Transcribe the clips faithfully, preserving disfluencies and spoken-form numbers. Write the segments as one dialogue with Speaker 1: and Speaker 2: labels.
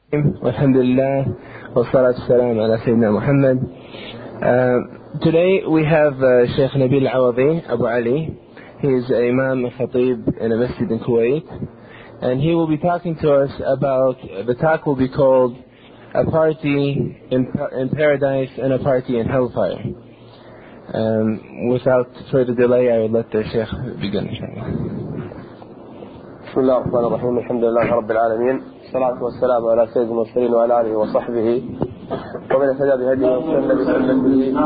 Speaker 1: Alhamdulillah, wa salatu salam ala Sayyidina Muhammad. Uh, today we have uh, Sheikh Nabil Awadi, Abu Ali. He is an Imam and Khatib in a masjid in Kuwait. And he will be talking to us about, the talk will be called A Party in, in Paradise and a Party in Hellfire. Um, without further delay, I will let the Sheikh begin, inshallah.
Speaker 2: بسم الله الرحمن الرحيم الحمد لله رب العالمين الصلاة والسلام على سيد المرسلين وعلى آله وصحبه ومن اهتدى بهديه واستنى بسنته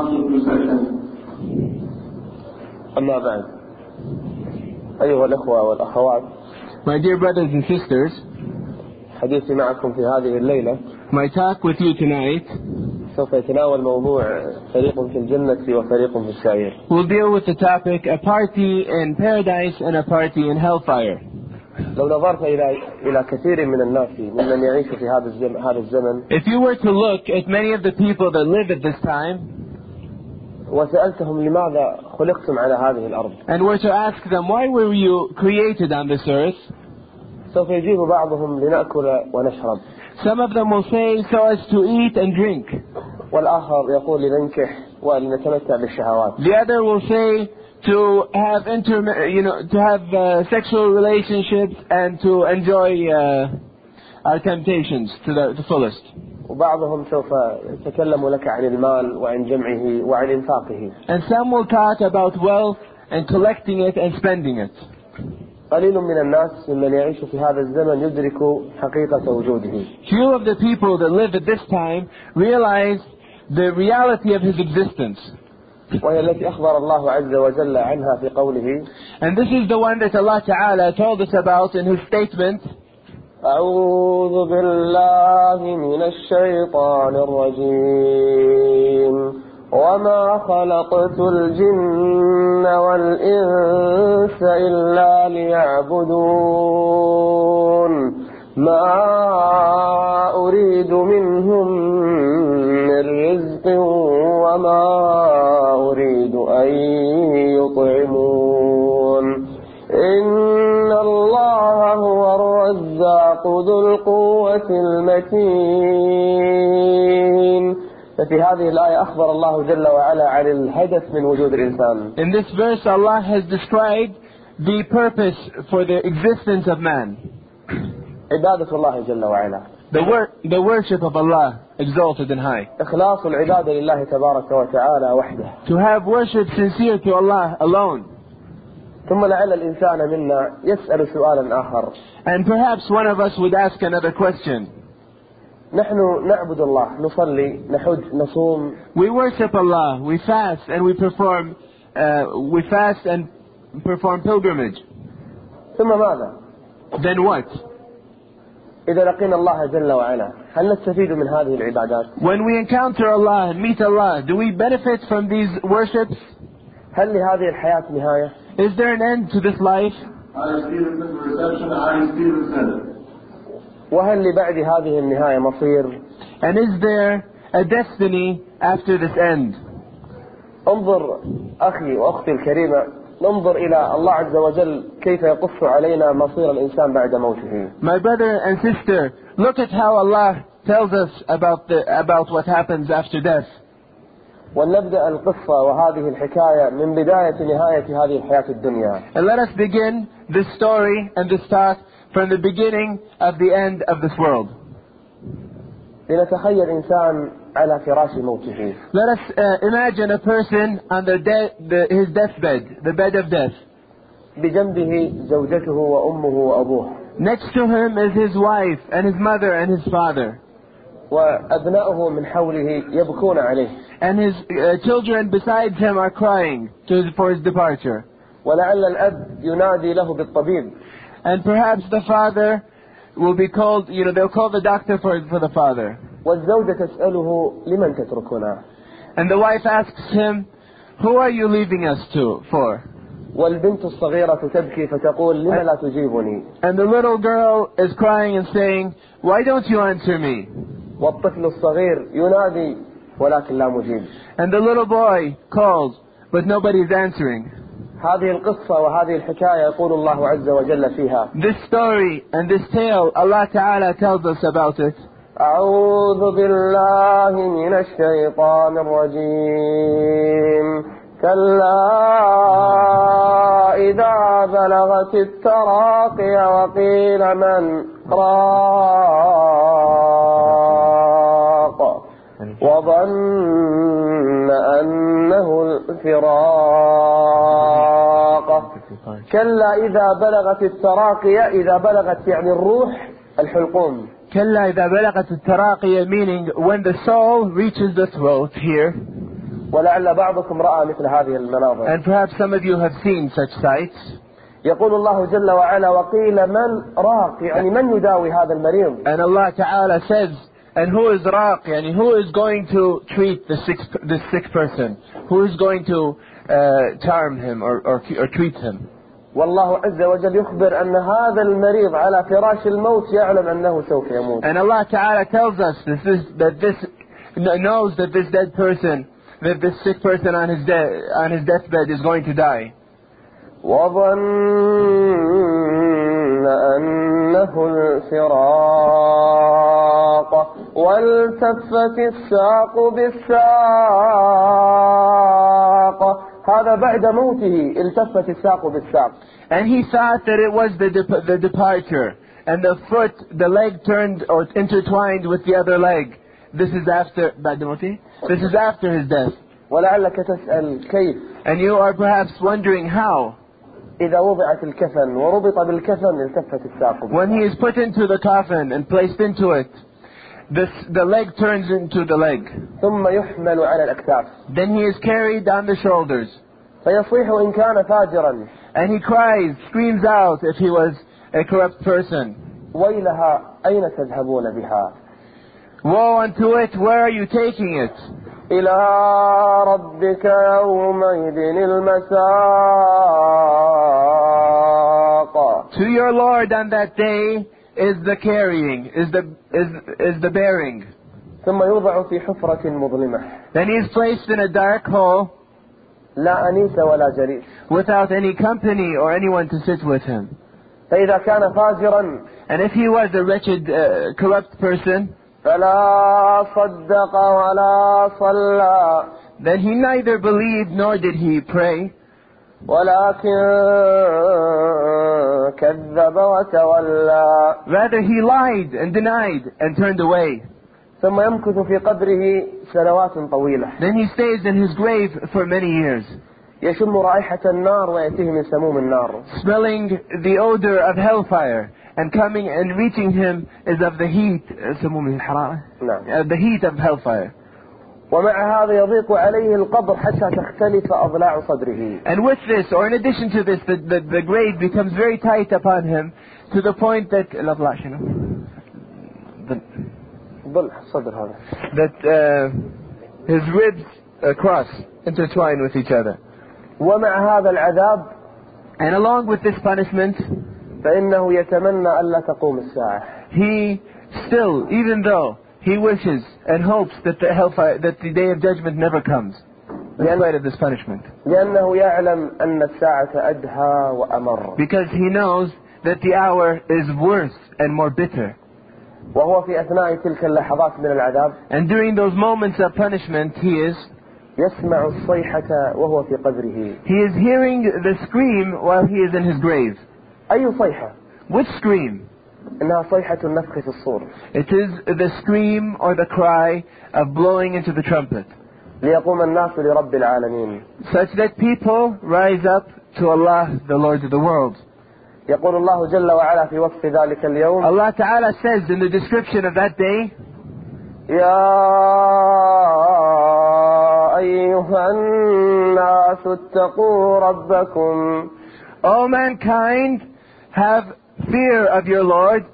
Speaker 2: أما بعد أيها الأخوة والأخوات.
Speaker 1: My dear brothers and sisters,
Speaker 2: حديثي معكم في هذه الليلة,
Speaker 1: my talk with you tonight
Speaker 2: سوف يتناول موضوع فريق في الجنة وفريق في السعير.
Speaker 1: We'll deal with the topic a party in paradise and a party in hellfire.
Speaker 2: لو نظرت إلى إلى كثير من الناس ممن يعيش في هذا الزمن هذا الزمن
Speaker 1: If you were to look at many of the people that live at this time
Speaker 2: وسألتهم لماذا خلقتم على هذه الأرض,
Speaker 1: and were to ask them why were you created on this earth,
Speaker 2: سوف يجيب بعضهم لنأكل ونشرب,
Speaker 1: some of them will say so as to eat and drink,
Speaker 2: والآخر يقول لننكح ولنتمتع بالشهوات.
Speaker 1: the other will say to have inter, you know, to have uh, sexual relationships and to enjoy uh, our temptations to the, the fullest.
Speaker 2: وبعضهم سوف يتكلم لك عن المال وعن جمعه وعن إنفاقه.
Speaker 1: And some will talk about wealth and collecting it and spending it.
Speaker 2: قليل من الناس ممن يعيش في هذا الزمن يدرك حقيقة وجوده.
Speaker 1: Few of the people that live at this time realize the reality of his existence.
Speaker 2: وهي التي أخبر الله عز وجل عنها في قوله,
Speaker 1: and this is the one that Allah Ta'ala told us about in his statement,
Speaker 2: أعوذ بالله من الشيطان الرجيم وما خلقت الجن والإنس إلا ليعبدون ما أريد منهم من رزق وما أريد أن يطعمون إن الله هو الرزاق ذو القوة المتين. ففي هذه الآية أخبر الله جل وعلا عن الهدف من وجود الإنسان.
Speaker 1: In this verse Allah has described the purpose for the existence of man.
Speaker 2: عبادة الله جل وعلا.
Speaker 1: The, wor- the worship of Allah, exalted and high.
Speaker 2: إخلاص العبادة لله تبارك وتعالى وحده.
Speaker 1: To have worship sincere to Allah alone.
Speaker 2: ثم لعل الإنسان منا يسأل سؤالا آخر.
Speaker 1: And perhaps one of us would ask another question.
Speaker 2: نحن نعبد الله, نصلي, نحج, نصوم.
Speaker 1: We worship Allah, we fast and we perform, uh, we fast and perform pilgrimage.
Speaker 2: ثم ماذا؟
Speaker 1: Then what?
Speaker 2: إذا لقينا الله جل وعلا هل نستفيد من هذه العبادات؟
Speaker 1: When we encounter Allah and meet Allah, do we benefit from these worships?
Speaker 2: هل لهذه الحياة نهاية؟
Speaker 1: Is there an end to this life?
Speaker 2: وهل لبعد هذه النهاية مصير؟
Speaker 1: And is there a destiny after this end?
Speaker 2: انظر أخي وأختي الكريمة, ننظر إلى الله عز وجل كيف يقص علينا مصير الإنسان بعد موته.
Speaker 1: My brother and sister, look at how Allah tells us about the, about what happens after death.
Speaker 2: ولنبدأ القصة وهذه الحكاية من بداية نهاية هذه الحياة الدنيا.
Speaker 1: And let us begin this story and this talk from the beginning of the end of this world.
Speaker 2: لنتخيل إنسان على فراش موته.
Speaker 1: Let us uh, imagine a person on the de- the, his deathbed, the bed of death.
Speaker 2: بجنبه زوجته وأمه وأبوه.
Speaker 1: Next to him is his wife and his mother and his father.
Speaker 2: وأبناؤه من حوله يبكون عليه.
Speaker 1: And his uh, children besides him are crying to, for his departure.
Speaker 2: ولعل الأب ينادي له بالطبيب.
Speaker 1: And perhaps the father will be called, you know, they'll call the doctor for, for the father.
Speaker 2: والزوجة تسأله لمن تتركنا.
Speaker 1: And the wife asks him, who are you leaving us to for?
Speaker 2: والبنت الصغيرة تبكي فتقول لما لا تجيبني.
Speaker 1: And the little girl is crying and saying, why don't you answer me?
Speaker 2: والطفل الصغير ينادي ولكن لا مجيب.
Speaker 1: And the little boy calls, but nobody's answering.
Speaker 2: هذه القصة وهذه الحكاية يقول الله عز وجل فيها.
Speaker 1: This story and this tale, Allah Ta'ala tells us about it.
Speaker 2: أعوذ بالله من الشيطان الرجيم كلا إذا بلغت التراقي وقيل من راق وظن أنه الفراق كلا إذا بلغت التراقي إذا بلغت يعني الروح الحلقوم
Speaker 1: كلا إذا بلغت التراقي meaning when the soul reaches the throat here.
Speaker 2: ولعل بعضكم رأى مثل هذه المناظر.
Speaker 1: And perhaps some of you have seen such sights.
Speaker 2: يقول الله جل وعلا وقيل من راق يعني من يداوي هذا المريض.
Speaker 1: And Allah Ta'ala says, and who is raq, yani who is going to treat the sick, the sick person? Who is going to uh, charm him or, or, or treat him?
Speaker 2: والله عز وجل يخبر أن هذا المريض على فراش الموت يعلم أنه سوف يموت.
Speaker 1: And Allah Ta'ala tells us this is, that this knows that this dead person, that this sick person on his de- on his deathbed is going to die.
Speaker 2: وظن أنه الفراق والتفت الساق بالساق. هذا بعد موته التفت الساق بالساق.
Speaker 1: And he thought that it was the dep- the departure, and the foot, the leg turned or intertwined with the other leg. This is after بعد موته. This is after his death.
Speaker 2: ولعلك تسأل كيف.
Speaker 1: And you are perhaps wondering how.
Speaker 2: إذا وضعت الكفن وربط بالكفن التفت الساق.
Speaker 1: When he is put into the coffin and placed into it, this, the leg turns into the leg.
Speaker 2: ثم يحمل على الأكتاف.
Speaker 1: Then he is carried on the shoulders.
Speaker 2: فيصيح إن كان فاجرا.
Speaker 1: And he cries, screams out if he was a corrupt person.
Speaker 2: ويلها أين تذهبون بها.
Speaker 1: Woe unto it, where are you taking it?
Speaker 2: إلى ربك يومئذ المساق.
Speaker 1: To your Lord on that day is the carrying, is the is is the bearing.
Speaker 2: ثم يوضع في حفرة مظلمة.
Speaker 1: Then he is placed in a dark hole.
Speaker 2: لا أنيس ولا جليس.
Speaker 1: Without any company or anyone to sit with him.
Speaker 2: فإذا كان فاجرا.
Speaker 1: And if he was a wretched, uh, corrupt person,
Speaker 2: فلا صدق ولا صلى.
Speaker 1: then he neither believed nor did he pray.
Speaker 2: ولكن كذب وتولى.
Speaker 1: Rather he lied and denied and turned away.
Speaker 2: ثم يمكث في قبره سنوات طويلة.
Speaker 1: Then he stays in his grave for many years.
Speaker 2: يشم رائحة النار ويأتيه من سموم النار.
Speaker 1: Smelling the odor of hellfire, and coming and reaching him is of the heat, سموم الحرارة.
Speaker 2: نعم.
Speaker 1: Uh, the heat of hellfire.
Speaker 2: ومع هذا يضيق عليه القبر حتى تختلف أضلاع صدره.
Speaker 1: And with this, or in addition to this, the, the, the grave becomes very tight upon him to the point that الأضلاع شنو؟ The,
Speaker 2: ضلع الصدر هذا.
Speaker 1: that uh, his ribs uh, cross, intertwine with each other.
Speaker 2: ومع هذا العذاب.
Speaker 1: And along with this punishment,
Speaker 2: فإنه يتمنى ألا تقوم الساعة.
Speaker 1: he still, even though he wishes and hopes that the hellfire, that the day of judgment never comes, in spite of this punishment.
Speaker 2: لأنه يعلم أن الساعة أدهى وأمر.
Speaker 1: Because he knows that the hour is worse and more bitter.
Speaker 2: وهو في أثناء تلك اللحظات من العذاب.
Speaker 1: And during those moments of punishment, he is
Speaker 2: يسمع الصيحة وهو في قبره.
Speaker 1: he is hearing the scream while he is in his grave.
Speaker 2: أي صيحة؟
Speaker 1: Which scream?
Speaker 2: إنها صيحة النفخ في الصور.
Speaker 1: It is the scream or the cry of blowing into the trumpet.
Speaker 2: ليقوم الناس لرب العالمين.
Speaker 1: Such that people rise up to Allah, the Lord of the world.
Speaker 2: يقول الله جل وعلا في وصف ذلك اليوم.
Speaker 1: Allah Ta'ala says in the description of that day,
Speaker 2: يا أيها الناس اتقوا ربكم.
Speaker 1: O mankind, have fear of your Lord.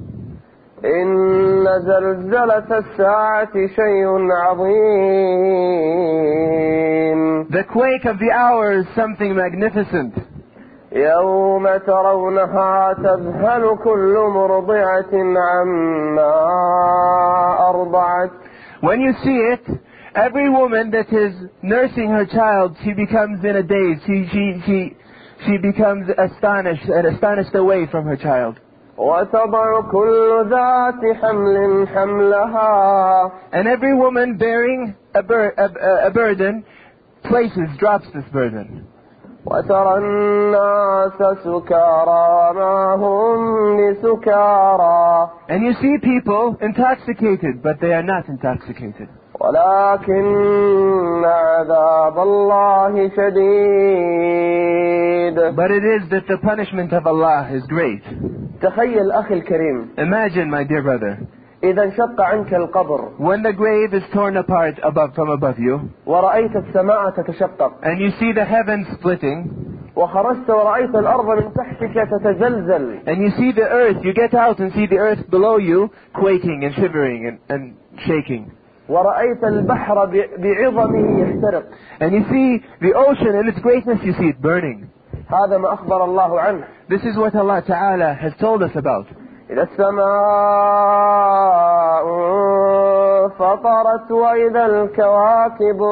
Speaker 2: إن زلزلة الساعة شيء عظيم.
Speaker 1: The quake of the hour is something magnificent.
Speaker 2: يوم ترونها تذهل كل مرضعة عما أرضعت.
Speaker 1: When you see it, every woman that is nursing her child, she becomes in a daze. She, she, she, she becomes astonished and astonished away from her child.
Speaker 2: وتضع كل ذات حمل حملها.
Speaker 1: And every woman bearing a, bur- a, a burden places, drops this burden.
Speaker 2: وترى الناس سكارى ما هم بسكارى.
Speaker 1: And you see people intoxicated, but they are not intoxicated.
Speaker 2: ولكن عذاب الله شديد.
Speaker 1: But it is that the punishment of Allah is great.
Speaker 2: تخيل أخي الكريم.
Speaker 1: Imagine, my dear brother,
Speaker 2: إذا انشق عنك القبر.
Speaker 1: when the grave is torn apart above from above you,
Speaker 2: ورأيت السماء تتشقق.
Speaker 1: and you see the heavens splitting,
Speaker 2: وخرجت ورأيت الأرض من تحتك تتزلزل.
Speaker 1: and you see the earth, you get out and see the earth below you quaking and shivering and, and shaking.
Speaker 2: ورأيت البحر بعظمه يحترق.
Speaker 1: And you see the ocean in its greatness, you see it burning.
Speaker 2: هذا ما أخبر الله عنه.
Speaker 1: This is what Allah Ta'ala has told us about.
Speaker 2: إذا السماء فطرت وإذا الكواكب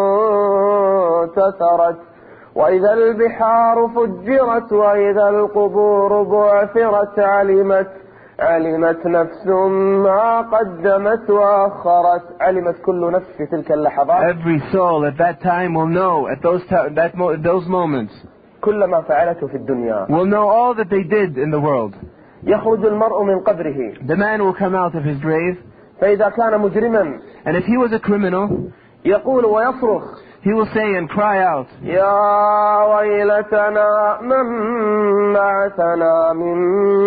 Speaker 2: انتثرت وإذا البحار فجرت وإذا القبور بعثرت علمت علمت نفس ما قدمت وأخرت. علمت كل نفس في تلك اللحظات.
Speaker 1: Every soul at that time will know, at those ta- that mo- those moments,
Speaker 2: كل ما فعلته في الدنيا.
Speaker 1: will know all that they did in the world.
Speaker 2: يخرج المرء من قبره.
Speaker 1: The man will come out of his grave,
Speaker 2: فإذا كان مجرما
Speaker 1: and if he was a criminal,
Speaker 2: يقول ويصرخ.
Speaker 1: he will say and cry out,
Speaker 2: يا ويلتنا من بعثنا من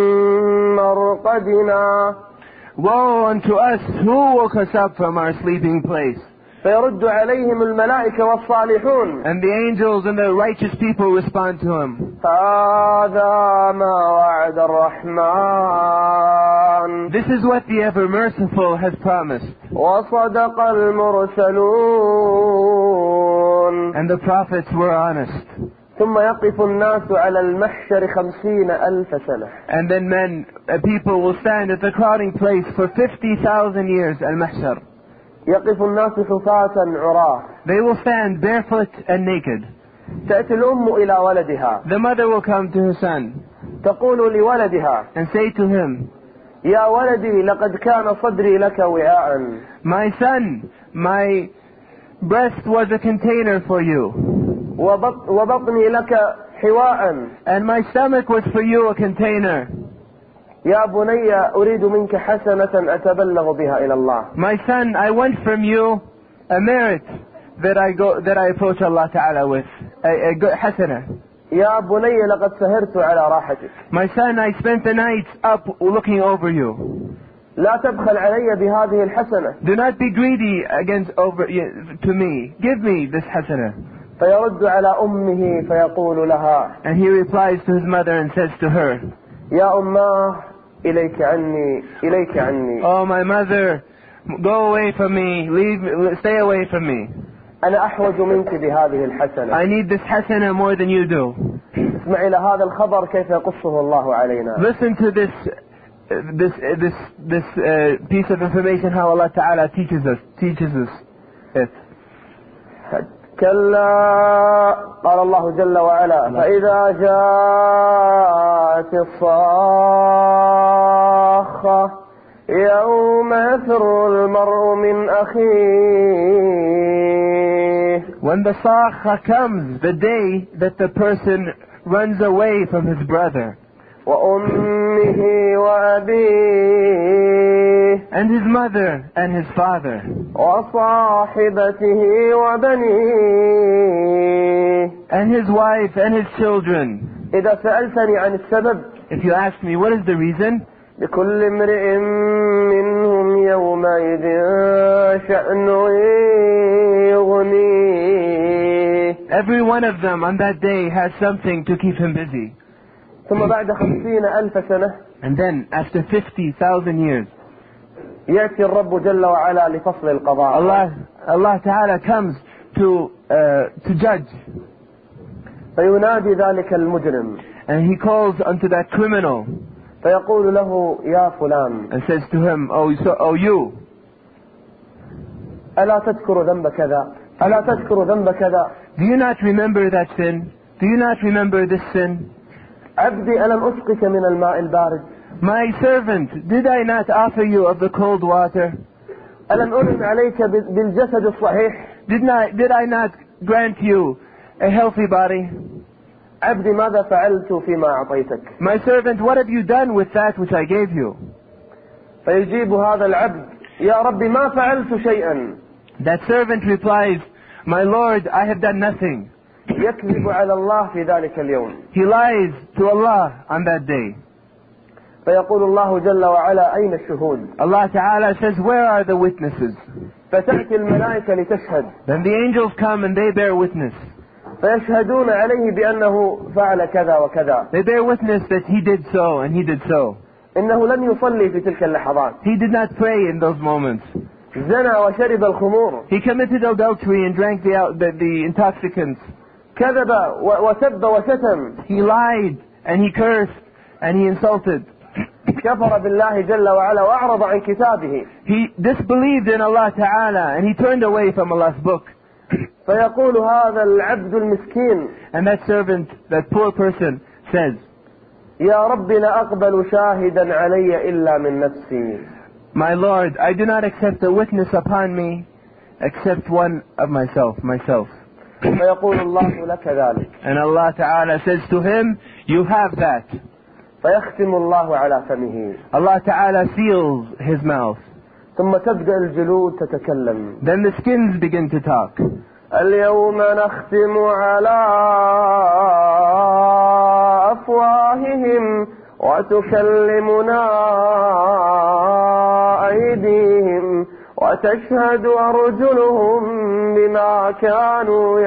Speaker 2: مرقدنا.
Speaker 1: woe unto us, who woke us up from our sleeping place?
Speaker 2: فيرد عليهم الملائكة والصالحون.
Speaker 1: And the angels and the righteous people respond to him,
Speaker 2: هذا ما وعد الرحمن.
Speaker 1: this is what the ever merciful has promised,
Speaker 2: وصدق المرسلون.
Speaker 1: and the prophets were honest.
Speaker 2: ثم يقف الناس على المحشر خمسين ألف سنة.
Speaker 1: And then men, uh, people will stand at the crowding place for fifty thousand years, al-mahshar.
Speaker 2: يقف الناس حفاة عراة.
Speaker 1: They will stand barefoot and naked.
Speaker 2: تأتي الأم إلى ولدها.
Speaker 1: The mother will come to her son
Speaker 2: تقول لولدها
Speaker 1: and say to him,
Speaker 2: يا ولدي لقد كان صدري لك وعاء.
Speaker 1: my son, my breast was a container for you,
Speaker 2: وبط وبطني لك حواء.
Speaker 1: and my stomach was for you a container.
Speaker 2: يا بني أريد منك حسنة أتبلغ بها إلى الله.
Speaker 1: My son, I want from you a merit that I go, that I approach Allah Ta'ala with, a, a good hasana.
Speaker 2: يا بني لقد سهرت على راحتك.
Speaker 1: My son, I spent the night up looking over you.
Speaker 2: لا تبخل علي بهذه الحسنة.
Speaker 1: Do not be greedy against over to me. Give me this hasana.
Speaker 2: فيرد على أمه فيقول لها.
Speaker 1: And he replies to his mother and says to her,
Speaker 2: يا أماه إليك عني إليك عني.
Speaker 1: oh my mother, go away from me, leave, stay away from me.
Speaker 2: أنا أحوج منك بهذه الحسنة.
Speaker 1: I need this hasana more than you do.
Speaker 2: اسمع إلى هذا الخبر كيف يقصه الله علينا.
Speaker 1: Listen to this, this, this, this uh, piece of information how Allah Ta'ala teaches us, teaches us it.
Speaker 2: كلا قال الله جل وعلا فإذا جاءت الصاخة يوم يفر المرء من أخيه.
Speaker 1: When the sakha comes, the day that the person runs away from his brother,
Speaker 2: وأمه وأبيه,
Speaker 1: and his mother and his father,
Speaker 2: وصاحبته وبنيه,
Speaker 1: and his wife and his children.
Speaker 2: إذا سألتني عن السبب,
Speaker 1: if you ask me what is the reason,
Speaker 2: لكل امرئ منهم يومئذ شأن يغنيه.
Speaker 1: every one of them on that day has something to keep him busy.
Speaker 2: ثم بعد خمسين ألف سنة,
Speaker 1: and then after fifty thousand years,
Speaker 2: يأتي الرب جل وعلا لفصل القضاء.
Speaker 1: Allah, Allah Ta'ala comes to, uh, to judge.
Speaker 2: فينادي ذلك المجرم,
Speaker 1: and he calls unto that criminal,
Speaker 2: فيقول له يا فلان,
Speaker 1: and says to him, oh, so, oh you,
Speaker 2: ألا تذكر ذنب كذا, ألا تذكر ذنب كذا.
Speaker 1: do you not remember that sin? Do you not remember this sin?
Speaker 2: عبدي ألم أسقك من الماء البارد.
Speaker 1: My servant, did I not offer you of the cold water?
Speaker 2: ألم أنعم عليك بالجسد الصحيح؟
Speaker 1: Did not, did I not grant you a healthy body?
Speaker 2: عبدي ماذا فعلت فيما أعطيتك؟
Speaker 1: My servant, what have you done with that which I gave you?
Speaker 2: فيجيب هذا العبد يا ربي ما فعلت شيئا.
Speaker 1: That servant replies, my Lord, I have done nothing.
Speaker 2: يكذب على الله في ذلك اليوم.
Speaker 1: He lies to Allah on that day.
Speaker 2: فيقول الله جل وعلا أين الشهود؟
Speaker 1: Allah Ta'ala says, where are the witnesses?
Speaker 2: فتأتي الملائكة لتشهد.
Speaker 1: Then the angels come and they bear witness.
Speaker 2: فيشهدون عليه بأنه فعل كذا وكذا.
Speaker 1: They bear witness that he did so and he did so.
Speaker 2: إنه لم يصلي في تلك اللحظات.
Speaker 1: He did not pray in those moments.
Speaker 2: زنى وشرب الخمور.
Speaker 1: He committed adultery and drank the, the, the intoxicants.
Speaker 2: كذب وسب وشتم.
Speaker 1: He lied and he cursed and he insulted.
Speaker 2: كفر بالله جل وعلا وأعرض عن كتابه.
Speaker 1: He disbelieved in Allah Ta'ala and he turned away from Allah's book.
Speaker 2: فيقول هذا العبد المسكين.
Speaker 1: And that servant, that poor person says,
Speaker 2: يا رب لا أقبل شاهدا علي إلا من نفسي.
Speaker 1: my Lord, I do not accept a witness upon me except one of myself, myself.
Speaker 2: فيقول الله لك ذلك.
Speaker 1: And Allah Ta'ala says to him, you have that.
Speaker 2: فيختم الله على فمه.
Speaker 1: Allah Ta'ala seals his mouth.
Speaker 2: ثم تبدأ الجلود تتكلم.
Speaker 1: Then the skins begin to talk.
Speaker 2: اليوم نختم على أفواههم وتكلمنا أيديهم وتشهد أرجلهم بما كانوا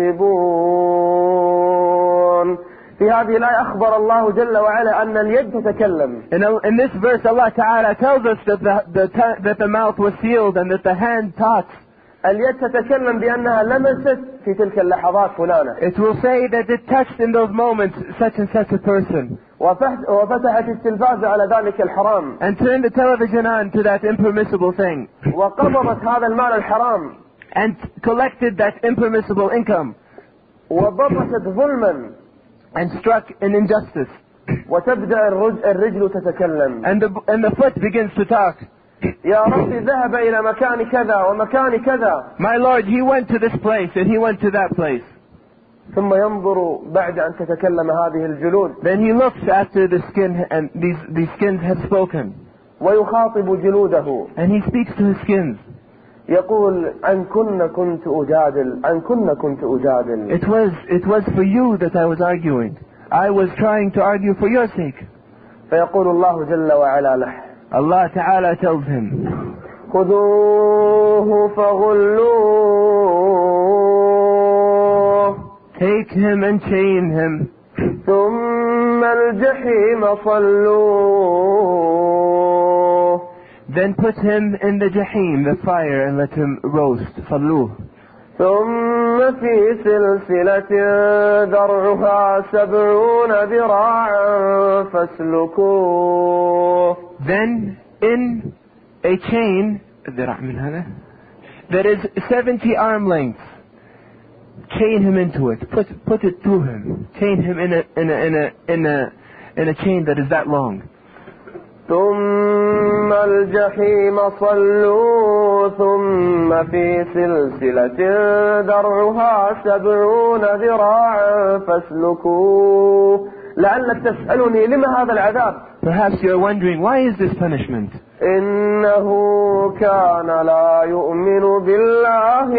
Speaker 2: يكسبون. في هذه الآية أخبر الله جل وعلا أن اليد تتكلم.
Speaker 1: In, in this verse, Allah Ta'ala tells us that the, the, that the mouth was sealed and that the hand talks.
Speaker 2: اليد تتكلم بأنها لمست في تلك اللحظات فلانة.
Speaker 1: It will say that it touched in those moments such and such a person.
Speaker 2: وفتحت التلفاز على ذلك الحرام.
Speaker 1: And turned the television on to that impermissible thing.
Speaker 2: وقبضت هذا المال الحرام.
Speaker 1: And collected that impermissible income.
Speaker 2: وضبطت ظلما.
Speaker 1: And struck an injustice.
Speaker 2: وتبدأ الرجل تتكلم.
Speaker 1: And the, and the foot begins to talk.
Speaker 2: يا ربي ذهب إلى مكان كذا ومكان كذا.
Speaker 1: My Lord, he went to this place and he went to that place.
Speaker 2: ثم ينظر بعد أن تتكلم هذه الجلود.
Speaker 1: Then he looks after the skin and these, these skins have spoken.
Speaker 2: ويخاطب جلوده.
Speaker 1: And he speaks to his skins.
Speaker 2: يقول عن كن كنت أجادل عن كن كنت أجادل.
Speaker 1: It was, it was for you that I was arguing. I was trying to argue for your sake.
Speaker 2: فيقول الله جل وعلا له.
Speaker 1: Allah Ta'ala tells him,
Speaker 2: خذوه فغلوه.
Speaker 1: take him and chain him.
Speaker 2: ثم الجحيم صلوه.
Speaker 1: Then put him in the jahim, the fire, and let him roast. صلوه.
Speaker 2: ثم في سلسلة ذرعها سبعون ذراعا فاسلكوه.
Speaker 1: Then in a chain ذراع من هذا that is seventy arm lengths, chain him into it. Put put it through him. Chain him in a in a in a in a in a chain that is that long.
Speaker 2: ثم الجحيم صلوا ثم في سلسلة ذرعها سبعون ذراعا فاسلكوه. لعلك تسألني لما هذا العذاب.
Speaker 1: Perhaps you're wondering, why is this punishment?
Speaker 2: إنه كان لا يؤمن بالله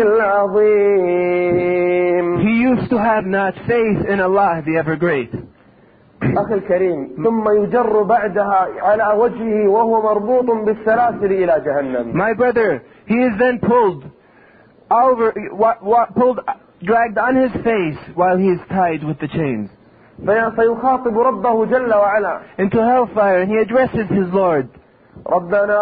Speaker 2: العظيم.
Speaker 1: He used to have not faith in Allah the ever great.
Speaker 2: أخي الكريم ثم يجر بعدها على وجهه وهو مربوط بالسلاسل إلى جهنم.
Speaker 1: My brother, he is then pulled over, pulled, dragged on his face while he is tied with the chains.
Speaker 2: فيخاطب ربه جل وعلا.
Speaker 1: Into hellfire, and he addresses his Lord.
Speaker 2: ربنا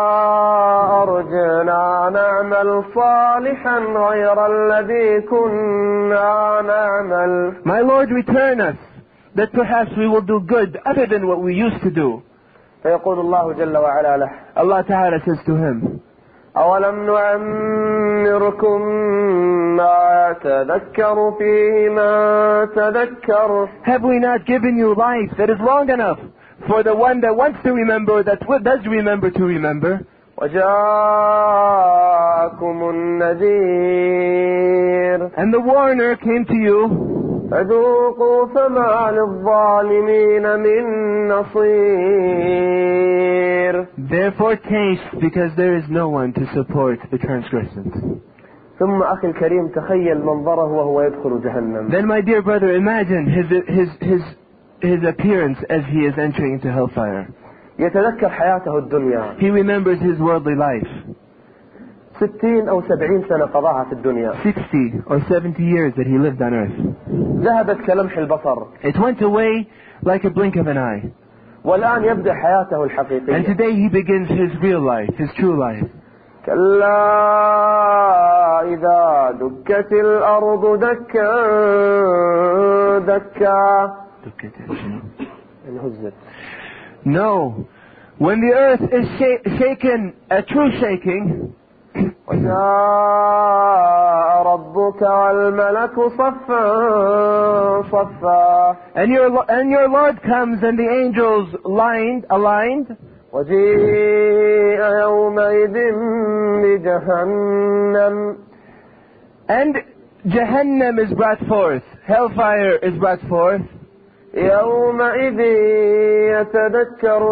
Speaker 2: أرجعنا نعمل صالحا غير الذي كنا نعمل.
Speaker 1: My Lord, return us, that perhaps we will do good other than what we used to do.
Speaker 2: فيقول الله جل وعلا له.
Speaker 1: Allah Ta'ala says to him,
Speaker 2: أولم نعمركم ما تذكر فيه ما تذكر.
Speaker 1: Have we not given you life that is long enough for the one that wants to remember, that does remember to remember.
Speaker 2: وجاءكم النذير.
Speaker 1: And the warner came to you.
Speaker 2: فذوقوا فما للظالمين من نصير.
Speaker 1: Therefore taste, because there is no one to support the transgressors.
Speaker 2: ثم أخي الكريم تخيل منظره وهو يدخل جهنم.
Speaker 1: Then my dear brother, imagine his his his his appearance as he is entering into hellfire.
Speaker 2: يتذكر حياته الدنيا.
Speaker 1: He remembers his worldly life.
Speaker 2: ستين أو سبعين سنة قضاها في الدنيا.
Speaker 1: sixty or seventy years that he lived on earth.
Speaker 2: ذهبت كلمح البصر.
Speaker 1: It went away like a blink of an eye.
Speaker 2: والآن يبدأ حياته الحقيقية.
Speaker 1: And today he begins his real life, his true life.
Speaker 2: كلا إذا دكت الأرض دكا دكا. انهزت.
Speaker 1: No, when the earth is sh- shaken, a true shaking.
Speaker 2: وجاء ربك والملك صفا صفا.
Speaker 1: And your and your Lord comes and the angels lined aligned.
Speaker 2: وجيء يومئذ بجهنم.
Speaker 1: And Jahannam is brought forth. Hellfire is brought forth.
Speaker 2: يومئذ يتذكر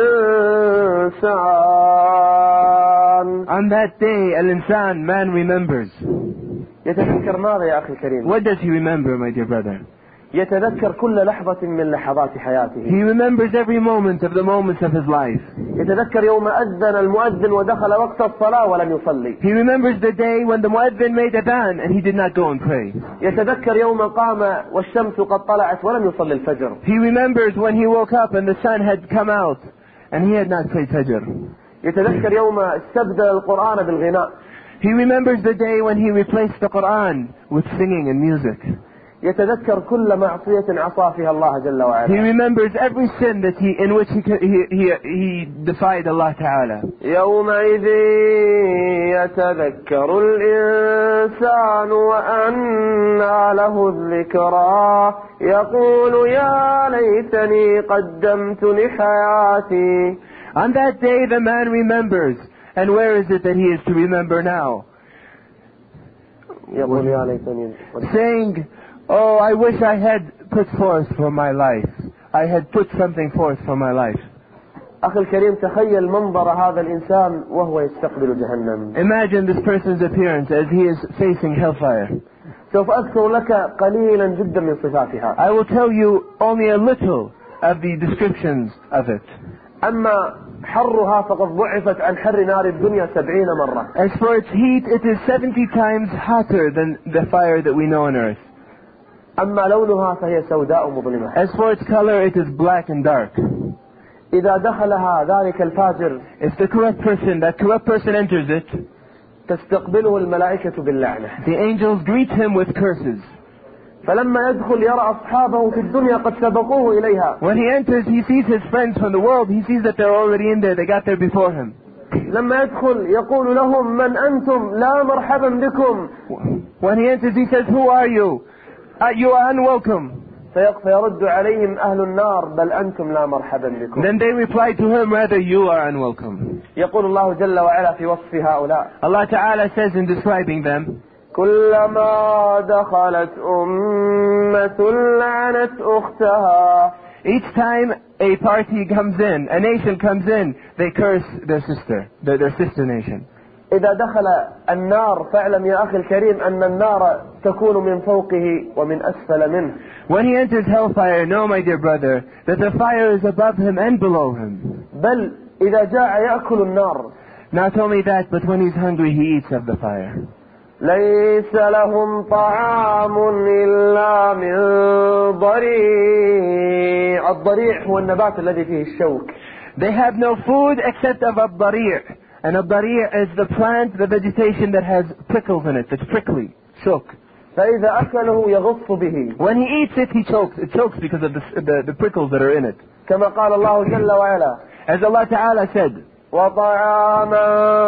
Speaker 2: الإنسان.
Speaker 1: On that day, al-insan, man remembers.
Speaker 2: يتذكر ماذا يا أخي الكريم؟
Speaker 1: What does he remember, my dear brother?
Speaker 2: يتذكر كل لحظة من لحظات حياته.
Speaker 1: He remembers every moment of the moments of his life.
Speaker 2: يتذكر يوم أذن المؤذن ودخل وقت الصلاة ولم يصلي.
Speaker 1: He remembers the day when the muezzin made adhan and he did not go and pray.
Speaker 2: يتذكر يوم قام والشمس قد طلعت ولم يصلي الفجر.
Speaker 1: He remembers when he woke up and the sun had come out and he had not prayed fajr.
Speaker 2: يتذكر يوم استبدل القرآن بالغناء.
Speaker 1: He remembers the day when he replaced the Quran with singing and music.
Speaker 2: يتذكر كل معصية عصى فيها الله جل وعلا.
Speaker 1: He remembers every sin that he in which he he he, he defied Allah Ta'ala.
Speaker 2: يومئذ يتذكر الإنسان وأنى له الذكرى يقول يا ليتني قدمت لحياتي.
Speaker 1: On that day the man remembers. And where is it that he is to remember now?
Speaker 2: يقول يا ليتني.
Speaker 1: Saying, oh, I wish I had put forth for my life. I had put something forth for my life.
Speaker 2: أخي الكريم تخيل منظر هذا الإنسان وهو يستقبل جهنم.
Speaker 1: Imagine this person's appearance as he is facing hellfire.
Speaker 2: سوف أذكر لك قليلا جدا من صفاتها.
Speaker 1: I will tell you only a little of the descriptions of it.
Speaker 2: أما حرها فقد ضعفت عن حر نار الدنيا سبعين مرة.
Speaker 1: As for its heat, it is seventy times hotter than the fire that we know on earth.
Speaker 2: أما لونها فهي سوداء مظلمة.
Speaker 1: As for its color, it is black and dark.
Speaker 2: إذا دخلها ذلك الفاجر,
Speaker 1: if the corrupt person, that corrupt person enters it,
Speaker 2: تستقبله الملائكة باللعنة.
Speaker 1: the angels greet him with curses.
Speaker 2: فلما يدخل يرى أصحابه في الدنيا قد سبقوه إليها.
Speaker 1: When he enters, he sees his friends from the world. He sees that they're already in there. They got there before him.
Speaker 2: لما يدخل يقول لهم من أنتم لا مرحبا بكم.
Speaker 1: When he enters, he says, who are you? Uh, you are unwelcome.
Speaker 2: فيرد عليهم أهل النار بل أنتم لا مرحبا بكم.
Speaker 1: Then they reply to him, rather you are unwelcome.
Speaker 2: يقول الله جل وعلا في وصف هؤلاء.
Speaker 1: Allah Ta'ala says in describing them,
Speaker 2: كلما دخلت أمة لعنت أختها.
Speaker 1: Each time a party comes in, a nation comes in, they curse their sister, their, their sister nation.
Speaker 2: إذا دخل النار فاعلم يا أخي الكريم أن النار تكون من فوقه ومن أسفل منه.
Speaker 1: When he enters hellfire, know my dear brother, that the fire is above him and below him.
Speaker 2: بل إذا جاء يأكل النار.
Speaker 1: Not only that, but when he's hungry, he eats of the fire.
Speaker 2: ليس لهم طعام إلا من ضريع. الضريع هو النبات الذي فيه الشوك.
Speaker 1: They have no food except of الضريع. And الضريع is the plant, the vegetation that has prickles in it. It's prickly, shook.
Speaker 2: فإذا أكله يغص به.
Speaker 1: When he eats it, he chokes. It chokes because of the, the, the prickles that are in it.
Speaker 2: كما قال الله جل وعلا.
Speaker 1: As Allah Ta'ala said,
Speaker 2: وطعاما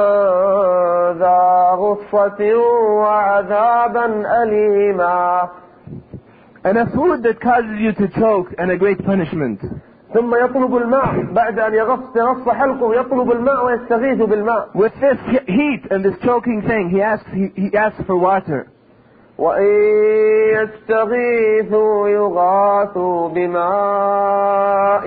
Speaker 2: ذا غصة وعذابا أليما.
Speaker 1: And a food that causes you to choke and a great punishment.
Speaker 2: ثم يطلب الماء بعد أن يغص يغص حلقه يطلب الماء ويستغيث بالماء.
Speaker 1: With this heat and this choking thing, he asks, he, he asks for water.
Speaker 2: وإن يستغيثوا يغاثوا بماء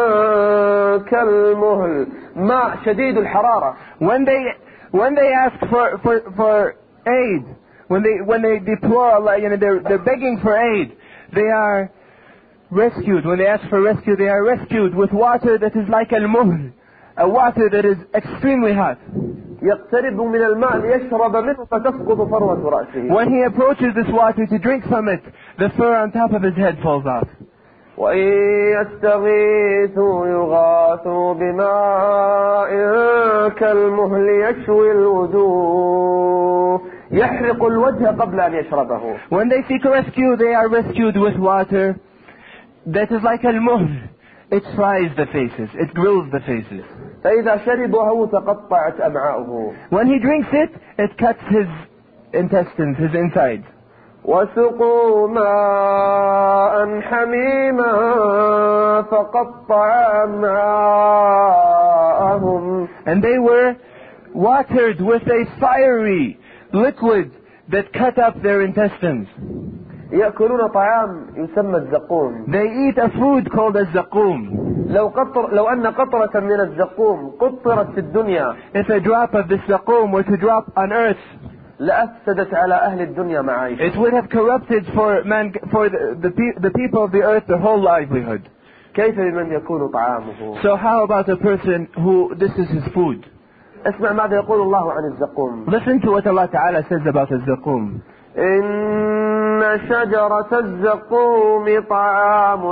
Speaker 2: كالمهل ماء شديد الحرارة.
Speaker 1: When they when they ask for for for aid, when they when they deplore, like, you know, they're they're begging for aid, they are rescued. When they ask for rescue, they are rescued with water that is like al-muhl, a water that is extremely hot.
Speaker 2: يقترب من الماء ليشرب منه فتسقط فروة رأسه.
Speaker 1: When he approaches this water to drink from it, the fur on top of his head falls off.
Speaker 2: وإن يستغيثوا يغاثوا بماء كالمهل يشوي الوجوه يحرق الوجه قبل أن يشربه.
Speaker 1: When they seek rescue, they are rescued with water that is like al-muhl. It fries the faces, it grills the faces.
Speaker 2: فإذا شربه تقطعت أمعاؤه.
Speaker 1: When he drinks it, it cuts his intestines, his insides.
Speaker 2: وسقوا ماء حميما فقطع أمعاءهم.
Speaker 1: And they were watered with a fiery liquid that cut up their intestines.
Speaker 2: يأكلون طعام يسمى الزقوم.
Speaker 1: They eat a food called الزقوم.
Speaker 2: لو قطر لو أن قطرة من الزقوم قطرت في الدنيا.
Speaker 1: If a drop of this زقوم were to drop on earth,
Speaker 2: لأفسدت على أهل الدنيا معايشهم.
Speaker 1: it would have corrupted for man, for the, the, the people of the earth their whole livelihood.
Speaker 2: كيف بمن يكون طعامه؟
Speaker 1: So how about a person who this is his food?
Speaker 2: اسمع ماذا يقول الله عن الزقوم.
Speaker 1: Listen to what Allah Ta'ala says about الزقوم.
Speaker 2: إن شجرة الزقوم طعام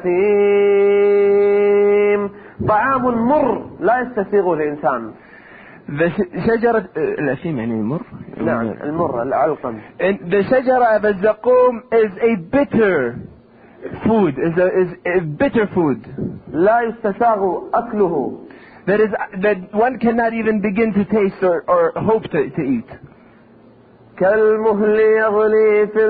Speaker 2: الأثيم طعام مر لا يستسيغه الإنسان.
Speaker 1: شجرة الأثيم يعني المر.
Speaker 2: نعم المر العلقم.
Speaker 1: The شجرة of الزقوم is a bitter food, is a, is a bitter food.
Speaker 2: لا يستساغ أكله.
Speaker 1: That is that one cannot even begin to taste or, or hope to, to eat.
Speaker 2: كالمهل يغلي في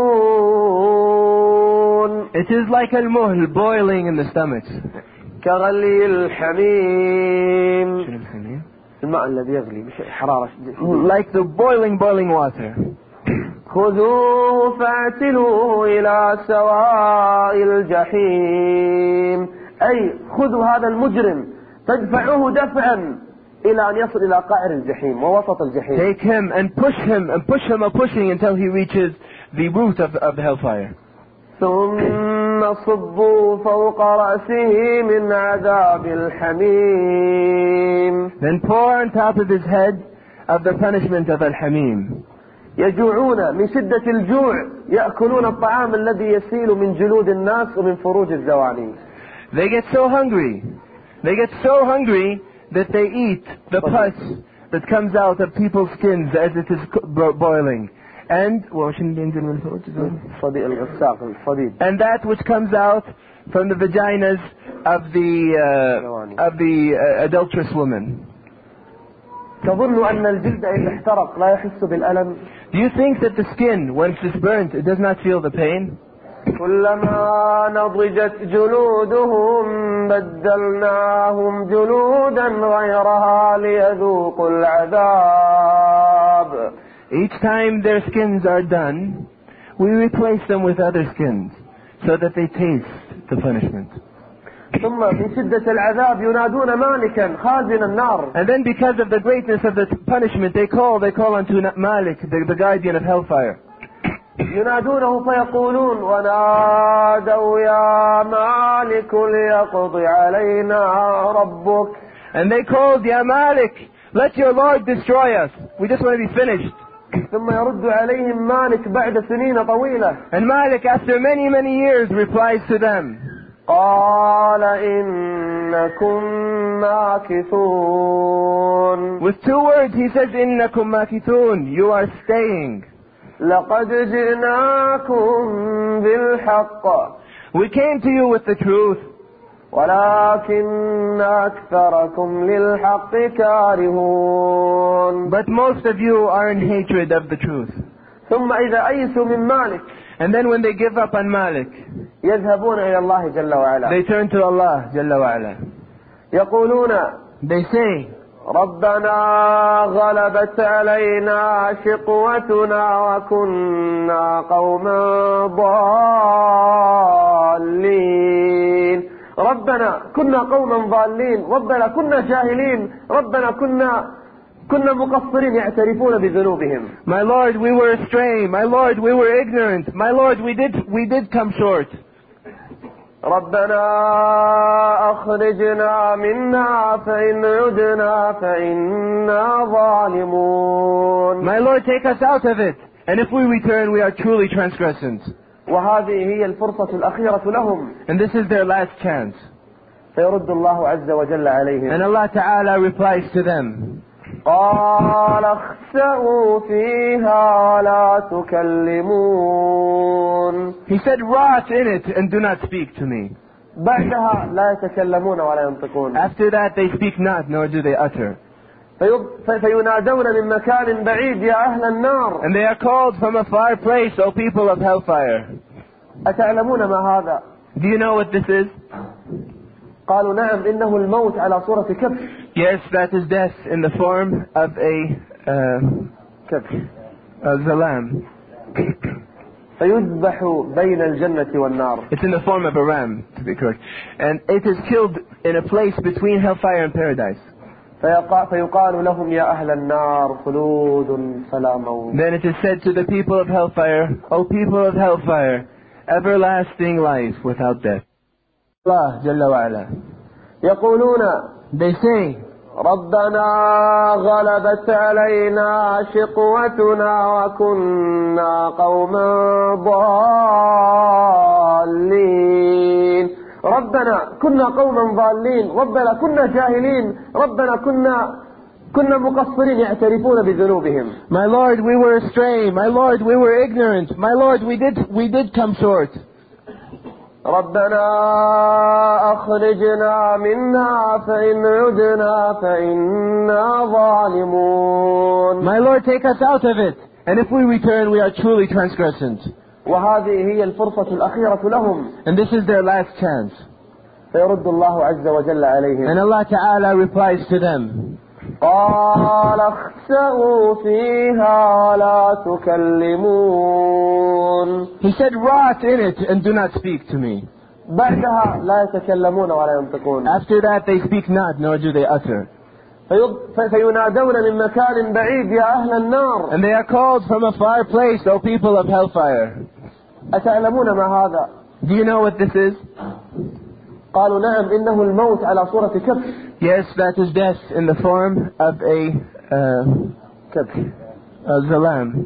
Speaker 2: البطون.
Speaker 1: It is like al-muhl boiling in the stomachs.
Speaker 2: كغلي الحميم. الماء الذي يغلي بحرارة شديدة.
Speaker 1: Like the boiling boiling water.
Speaker 2: خذوه فاعتلوه إلى سواء الجحيم. أي خذوا هذا المجرم تدفعوه دفعا إلى أن يصل إلى قعر الجحيم ووسط الجحيم.
Speaker 1: Take him and push him and push him a pushing until he reaches the root of, of the hellfire.
Speaker 2: ثم صبوا فوق رأسه من عذاب الحميم.
Speaker 1: Then pour on top of his head of the punishment of al-hamim.
Speaker 2: يجوعون من شدة الجوع يأكلون الطعام الذي يسيل من جلود الناس ومن فروج الزواني.
Speaker 1: They get so hungry. They get so hungry that they eat the pus that comes out of people's skins as it is boiling. And and that which comes out from the vaginas of the uh, of the uh, adulterous woman.
Speaker 2: تظن أن الجلد إذا احترق لا يحس بالألم؟
Speaker 1: Do you think that the skin, when it's burnt, it does not feel the pain?
Speaker 2: كلما نضجت جلودهم بدلناهم جلودا غيرها ليذوقوا العذاب.
Speaker 1: Each time their skins are done, we replace them with other skins so that they taste the punishment.
Speaker 2: ثم من شدة العذاب ينادون مالكا خازن النار.
Speaker 1: And then because of the greatness of the punishment, they call they call unto Malik, the, the guardian of hellfire.
Speaker 2: ينادونه فيقولون ونادوا يا مالك ليقض علينا ربك.
Speaker 1: And they called, Ya Malik, let your Lord destroy us. We just want to be finished.
Speaker 2: ثم يرد عليهم مالك بعد سنين طويلة.
Speaker 1: And Malik, after many many years, replies to them.
Speaker 2: قال إنكم ماكثون.
Speaker 1: With two words he says, إنكم ماكثون, you are staying.
Speaker 2: لقد جئناكم بالحق.
Speaker 1: We came to you with the truth.
Speaker 2: ولكن أكثركم للحق كارهون.
Speaker 1: But most of you are in hatred of the truth.
Speaker 2: ثم إذا أيسوا من مالك.
Speaker 1: And then when they give up on Malik,
Speaker 2: يذهبون إلى الله جل وعلا.
Speaker 1: They turn to Allah Jalla wa'ala.
Speaker 2: يقولون
Speaker 1: They say,
Speaker 2: ربنا غلبت علينا شقوتنا وكنا قوما ضالين. ربنا كنا قوما ضالين، ربنا كنا جاهلين، ربنا كنا كنا مقصرين، يعترفون بذنوبهم.
Speaker 1: My Lord, we were astray. My Lord, we were ignorant. My Lord, we did we did come short.
Speaker 2: ربنا أخرجنا منها فإن عدنا فإنا ظالمون.
Speaker 1: My Lord, take us out of it. And if we return, we are truly transgressants.
Speaker 2: وهذه هي الفرصة الأخيرة لهم.
Speaker 1: And this is their last chance.
Speaker 2: فيرد الله عز وجل عليهم.
Speaker 1: And Allah Ta'ala replies to them.
Speaker 2: قال اخسئوا فيها ولا تكلمون.
Speaker 1: He said, rot in it and do not speak to me.
Speaker 2: بعدها لا يتكلمون ولا ينطقون.
Speaker 1: After that they speak not, nor do they utter.
Speaker 2: فينادون من مكان بعيد يا أهل النار.
Speaker 1: And they are called from a far place, O people of hellfire.
Speaker 2: أتعلمون ما هذا؟
Speaker 1: Do you know what this is?
Speaker 2: قالوا نعم إنه الموت على صورة كبش.
Speaker 1: Yes, that is death in the form of a uh,
Speaker 2: كبش.
Speaker 1: a zalam.
Speaker 2: فيذبح بين الجنة والنار.
Speaker 1: It's in the form of a ram, to be correct. And it is killed in a place between hellfire and paradise.
Speaker 2: فيقال لهم يا أهل النار خلود فلا موت.
Speaker 1: Then it is said to the people of hellfire, O people of hellfire, everlasting life without death. Allah Jalla wa'ala.
Speaker 2: يقولون
Speaker 1: They say,
Speaker 2: ربنا غلبت علينا شقوتنا وكنا قوما ضالين. ربنا كنا قوما ضالين، ربنا كنا جاهلين، ربنا كنا كنا مقصرين، يعترفون بذنوبهم.
Speaker 1: My Lord, we were astray. My Lord, we were ignorant. My Lord, we did we did come short.
Speaker 2: ربنا أخرجنا منها فإن عدنا فإنا ظالمون.
Speaker 1: My Lord, take us out of it. And if we return, we are truly transgressants.
Speaker 2: وهذه هي الفرصة الأخيرة لهم.
Speaker 1: And this is their last chance.
Speaker 2: فيرد الله عز وجل عليهم.
Speaker 1: And Allah Ta'ala replies to them.
Speaker 2: قال اخسئوا فيها ولا تكلمون.
Speaker 1: He said, rot in it and do not speak to me.
Speaker 2: بعدها لا يتكلمون ولا ينطقون.
Speaker 1: After that they speak not, nor do they utter.
Speaker 2: فينادون من مكان بعيد يا أهل النار.
Speaker 1: And they are called from a far place, O people of hellfire.
Speaker 2: أتعلمون ما هذا؟
Speaker 1: Do you know what this is?
Speaker 2: قالوا نعم إنه الموت على صورة كبش.
Speaker 1: Yes, that is death in the form of a uh,
Speaker 2: كبش.
Speaker 1: a zalam.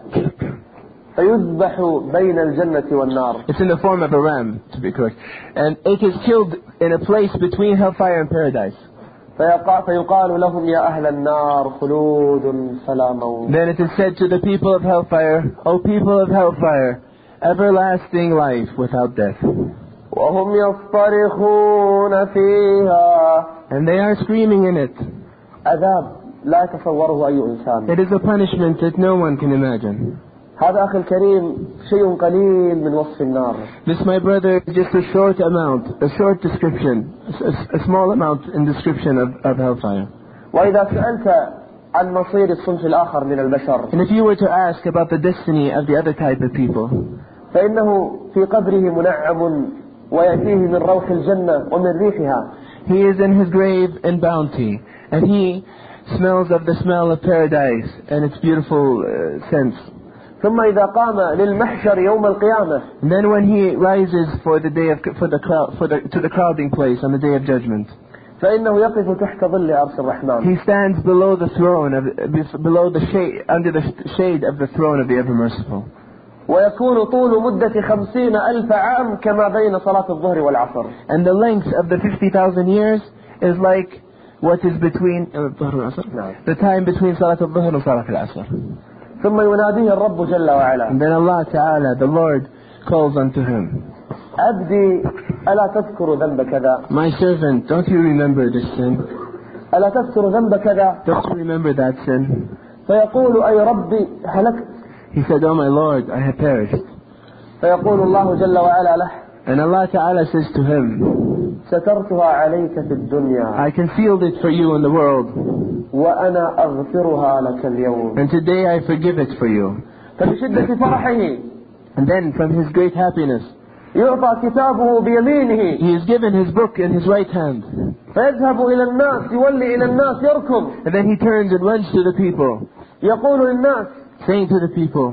Speaker 2: فيذبح بين الجنة والنار.
Speaker 1: It's in the form of a ram, to be correct. And it is killed in a place between hellfire and paradise.
Speaker 2: فيقال لهم يا أهل النار خلود فلا موت.
Speaker 1: Then it is said to the people of hellfire, O people of hellfire, everlasting life without death.
Speaker 2: وهم يصطرخون فيها.
Speaker 1: And they are screaming in it.
Speaker 2: عذاب لا يتصوره أي إنسان.
Speaker 1: It is a punishment that no one can imagine.
Speaker 2: هذا أخي الكريم شيء قليل من وصف النار.
Speaker 1: This, my brother, is just a short amount, a short description, a, a small amount in description of, of hellfire.
Speaker 2: وإذا سألت عن مصير الصنف الآخر من البشر.
Speaker 1: And if you were to ask about the destiny of the other type of people,
Speaker 2: فإنه في قبره منعم ويأتيه من روح الجنة ومن ريحها.
Speaker 1: He is in his grave in bounty, and he smells of the smell of paradise and its beautiful uh, scents.
Speaker 2: ثم إذا قام للمحشر يوم القيامة.
Speaker 1: And then when he rises for the day of for the crowd for the to the crowding place on the day of judgment,
Speaker 2: فإنه يقف تحت ظل عرش الرحمن.
Speaker 1: he stands below the throne of below the shade under the shade of the throne of the Ever Merciful.
Speaker 2: ويكون طول مدة خمسين ألف عام كما بين صلاة الظهر والعصر.
Speaker 1: And the length of the fifty thousand years is like what is between uh, the time between Salat al-Dhuhr and Salat al-Asr.
Speaker 2: ثم يناديه الرب جل وعلا.
Speaker 1: And then Allah Ta'ala, the Lord, calls unto him.
Speaker 2: عبدي ألا تذكر ذنب كذا.
Speaker 1: My servant, don't you remember this sin?
Speaker 2: ألا تذكر ذنب كذا.
Speaker 1: Don't you remember that sin?
Speaker 2: فيقول أي ربي هلكت.
Speaker 1: He said, oh my Lord, I have perished.
Speaker 2: فيقول الله جل وعلا له.
Speaker 1: And Allah Ta'ala says to him,
Speaker 2: سترتها عليك في الدنيا
Speaker 1: I concealed it for you in the world,
Speaker 2: وأنا أغفرها لك اليوم.
Speaker 1: and today I forgive it for you.
Speaker 2: فبشدة فرحه
Speaker 1: And then from his great happiness,
Speaker 2: يعطى كتابه بيمينه
Speaker 1: he is given his book in his right hand.
Speaker 2: فيذهب إلى الناس يولي إلى الناس يركض
Speaker 1: And then he turns and runs to the people,
Speaker 2: يقول للناس
Speaker 1: saying to the people,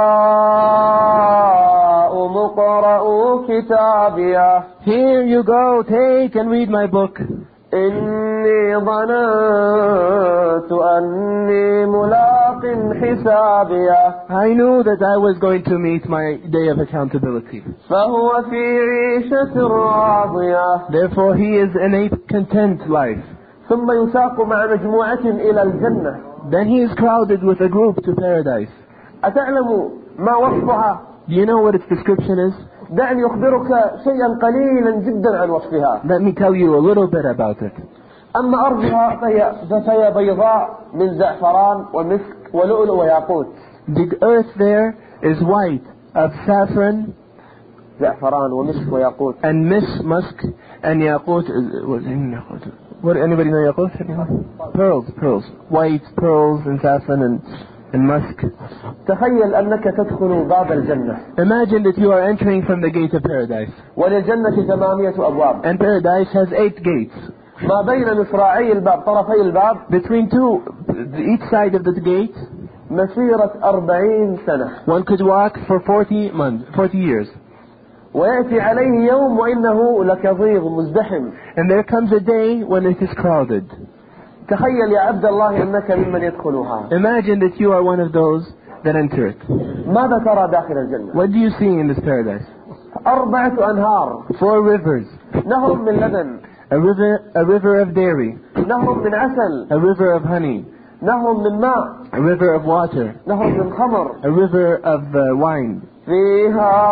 Speaker 2: هاؤم اقرءوا كتابيه
Speaker 1: here you go, take and read my book.
Speaker 2: إني ظننت أني ملاق حسابيه
Speaker 1: I knew that I was going to meet my day of accountability.
Speaker 2: فهو في عيشة راضية.
Speaker 1: Therefore he is in a content life.
Speaker 2: ثم يساق مع مجموعة إلى الجنة.
Speaker 1: Then he is crowded with a group to paradise.
Speaker 2: أتعلم ما وصفها؟
Speaker 1: Do you know what its description is?
Speaker 2: دعني أخبرك شيئا قليلا جدا عن وصفها.
Speaker 1: Let me tell you a little bit about it.
Speaker 2: أما أرضها فهي, فهي بيضاء من زعفران ومسك ولؤلؤ وياقوت.
Speaker 1: The earth there is white of saffron,
Speaker 2: زعفران ومسك وياقوت.
Speaker 1: and mis- musk and yaqut. What, anybody know yaqut? Pearls, pearls. White pearls and saffron and, and musk.
Speaker 2: تخيل أنك تدخل باب الجنة.
Speaker 1: Imagine that you are entering from the gate of paradise.
Speaker 2: وللجنة ثمانية أبواب.
Speaker 1: And paradise has eight gates.
Speaker 2: ما بين مصراعي الباب طرفي الباب
Speaker 1: Between two, each side of the gate,
Speaker 2: مسيرة أربعين سنة.
Speaker 1: one could walk for forty months, forty years.
Speaker 2: ويأتي عليه يوم وإنه لكظيظ مزدحم.
Speaker 1: And there comes a day when it is crowded.
Speaker 2: تخيل يا عبد الله أنك ممن يدخلها.
Speaker 1: Imagine that you are one of those that enter it.
Speaker 2: ماذا ترى داخل الجنة؟
Speaker 1: What do you see in this paradise?
Speaker 2: أربعة أنهار.
Speaker 1: Four rivers.
Speaker 2: نهر من لبن.
Speaker 1: A river, a river of dairy.
Speaker 2: نهر من عسل.
Speaker 1: A river of honey.
Speaker 2: نهر من ماء.
Speaker 1: A river of water.
Speaker 2: نهر من خمر.
Speaker 1: A river of uh, wine.
Speaker 2: فيها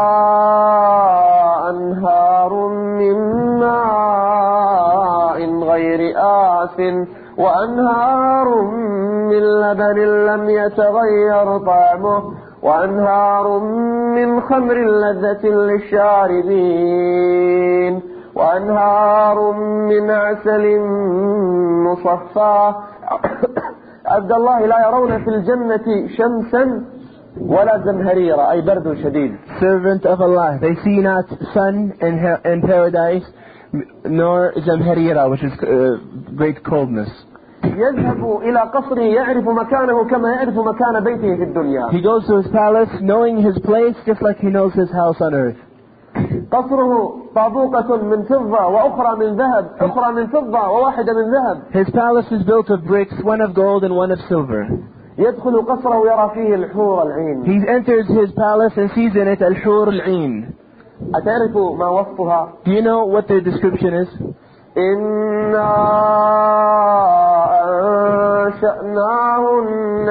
Speaker 2: أنهار من ماء غير آس وأنهار من لبن لم يتغير طعمه وأنهار من خمر لذة للشاربين وأنهار من عسل مصفى. عبد الله لا يرون في الجنة شمسا ولا زمهريرا أي برد شديد.
Speaker 1: Servant of Allah, they see not sun in, in paradise nor zamharira, which is uh, great coldness.
Speaker 2: يذهب إلى قصره يعرف مكانه كما يعرف مكان بيته في الدنيا.
Speaker 1: He goes to his palace knowing his place just like he knows his house on earth.
Speaker 2: قصره طابوقة من فضة وأخرى من ذهب أخرى من فضة وواحدة من ذهب.
Speaker 1: His palace is built of bricks, one of gold and one of silver.
Speaker 2: يدخل قصره ويرى فيه الحور العين.
Speaker 1: He enters his palace and sees in it الحور العين.
Speaker 2: أتعرف ما وصفها؟
Speaker 1: Do you know what the description is?
Speaker 2: إنا أنشأناهن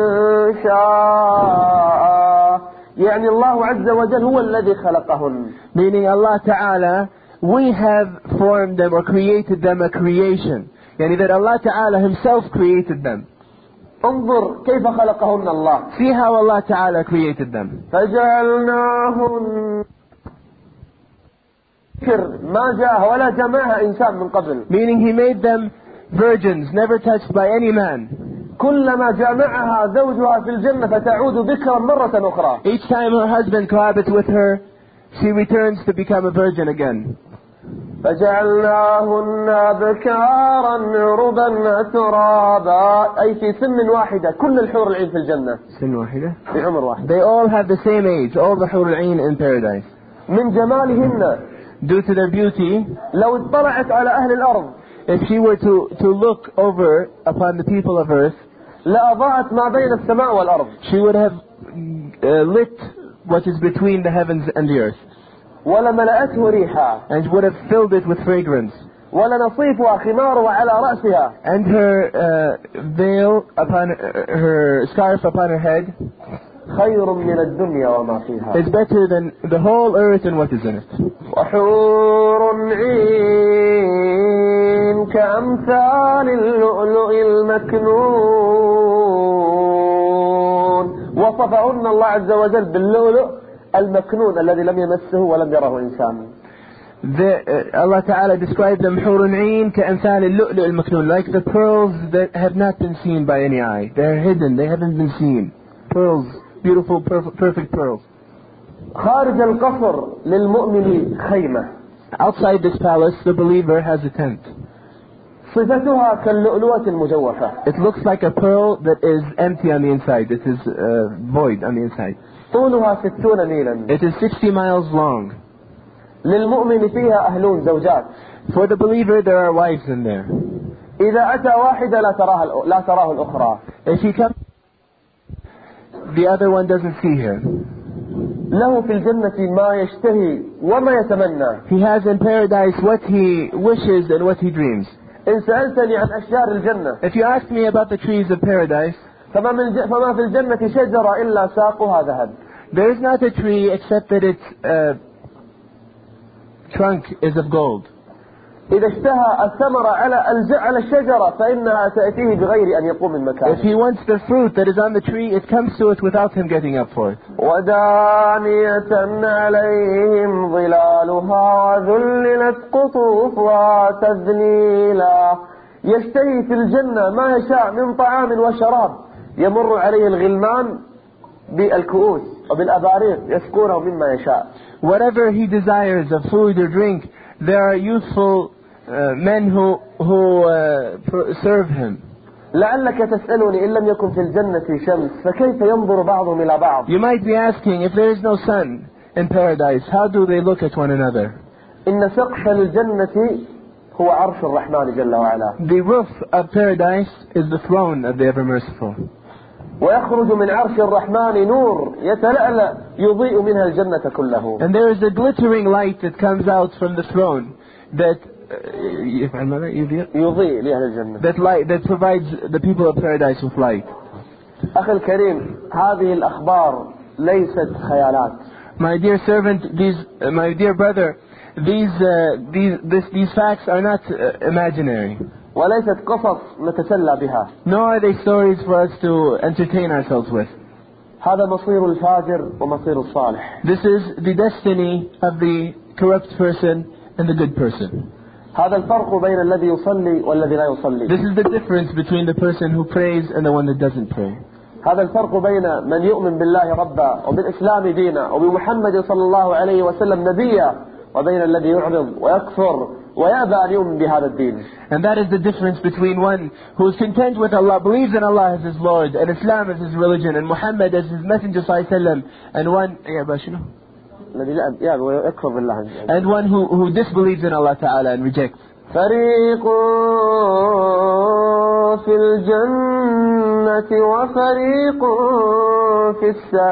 Speaker 2: إنشاء. يعني الله عز وجل هو الذي خلقهن.
Speaker 1: Meaning Allah Ta'ala, we have formed them or created them a creation. يعني that Allah Ta'ala himself created them.
Speaker 2: انظر كيف خلقهن الله.
Speaker 1: See how Allah Ta'ala created them.
Speaker 2: فجعلناهن ما جاء ولا جمعها إنسان من قبل.
Speaker 1: Meaning he made them virgins, never touched by any man.
Speaker 2: كلما جامعها زوجها في الجنة فتعود بكرا مرة أخرى.
Speaker 1: Each time her husband cohabits with her, she returns to become a virgin again.
Speaker 2: فجعلناهن أبكارا عربا ترابا أي في سن واحدة. كل الحور العين في الجنة
Speaker 1: سن واحدة.
Speaker 2: في عمر واحد.
Speaker 1: They all have the same age, all the حور العين in paradise.
Speaker 2: من جمالهن.
Speaker 1: Due to their beauty,
Speaker 2: لو اطلعت على أهل الأرض,
Speaker 1: if she were to, to look over upon the people of earth,
Speaker 2: لأضاءت ما بين السماء والأرض.
Speaker 1: she would have uh, lit what is between the heavens and the earth.
Speaker 2: ولملأته ريحا.
Speaker 1: And would have filled it with fragrance.
Speaker 2: ولنصيفها خمارها على رأسها.
Speaker 1: And her uh, veil upon uh, her scarf upon her head
Speaker 2: خير من الدنيا وما فيها.
Speaker 1: is better than the whole earth and what is in it.
Speaker 2: وحور عين كأمثال اللؤلؤ المكنون. وصفهن الله عز وجل باللؤلؤ المكنون الذي لم يمسه ولم يره إنسان.
Speaker 1: The, uh, Allah Ta'ala described them حور عين كأمثال اللؤلؤ المكنون, like the pearls that have not been seen by any eye. They're hidden, they haven't been seen. Pearls, beautiful, perfect, perfect pearls.
Speaker 2: خارج القصر للمؤمن خيمة.
Speaker 1: Outside this palace, the believer has a tent.
Speaker 2: صفتها كاللؤلؤة المجوفة.
Speaker 1: It looks like a pearl that is empty on the inside. It is uh, void on the inside.
Speaker 2: طولها ستون ميلا.
Speaker 1: It is sixty miles long.
Speaker 2: للمؤمن فيها أهلون زوجات.
Speaker 1: For the believer, there are wives in there.
Speaker 2: إذا أتى واحدة لا تراها لا تراه الأخرى.
Speaker 1: If he comes, the other one doesn't see her.
Speaker 2: له في الجنة ما يشتهي وما يتمنى.
Speaker 1: He has in paradise what he wishes and what he dreams.
Speaker 2: إن سألتني عن أشجار الجنة.
Speaker 1: If you ask me about the trees of paradise,
Speaker 2: فما من ج... فما في الجنة شجرة إلا ساقها ذهب.
Speaker 1: there is not a tree except that its uh, trunk is of gold.
Speaker 2: إذا اشتهى الثمرة على على الشجرة فإنها تأتيه بغير أن يقوم من مكانه.
Speaker 1: If he wants the fruit that is on the tree, it comes to it without him getting up for it.
Speaker 2: ودانية عليهم ظلالها وذللت قطوفها تذليلا. يشتهي في الجنة ما يشاء من طعام وشراب، يمر عليه الغلمان بالكؤوس وبالأباريق يسقونه مما يشاء.
Speaker 1: Whatever he desires of food or drink, there are youthful uh, men who who uh, serve him.
Speaker 2: لعلك تسألني إن لم يكن في الجنة شمس فكيف ينظر بعضهم إلى بعض.
Speaker 1: You might be asking, if there is no sun in paradise, how do they look at one another?
Speaker 2: إن سقف الجنة هو عرش الرحمن جل وعلا.
Speaker 1: The roof of paradise is the throne of the ever merciful.
Speaker 2: ويخرج من عرش الرحمن نور يتلألأ يضيء منها الجنة كله.
Speaker 1: And there is a glittering light that comes out from the throne that
Speaker 2: يضيء لأهل الجنة.
Speaker 1: that light that provides the people of paradise with light.
Speaker 2: أخي الكريم هذه الأخبار ليست خيالات.
Speaker 1: My dear servant, these uh, my dear brother, these uh, these this, these facts are not uh, imaginary.
Speaker 2: وليست قصص نتسلى بها.
Speaker 1: Nor are they stories for us to entertain ourselves with.
Speaker 2: هذا مصير الفاجر ومصير الصالح.
Speaker 1: This is the destiny of the corrupt person and the good person.
Speaker 2: هذا الفرق بين الذي يصلي والذي لا يصلي.
Speaker 1: This is the difference between the person who prays and the one that doesn't pray.
Speaker 2: هذا الفرق بين من يؤمن بالله ربا وبالإسلام دينا وبمحمد صلى الله عليه وسلم نبيا وبين الذي يعرض ويكفر ويأبى أن يؤمن بهذا الدين.
Speaker 1: And that is the difference between one who is content with Allah, believes in Allah as his Lord, and Islam as his religion, and Muhammad as his Messenger sallallahu alaihi wasallam, and one
Speaker 2: الذي لا يكفر بالله.
Speaker 1: and one who who disbelieves in Allah Ta'ala and rejects.
Speaker 2: فريق في الجنة وفريق في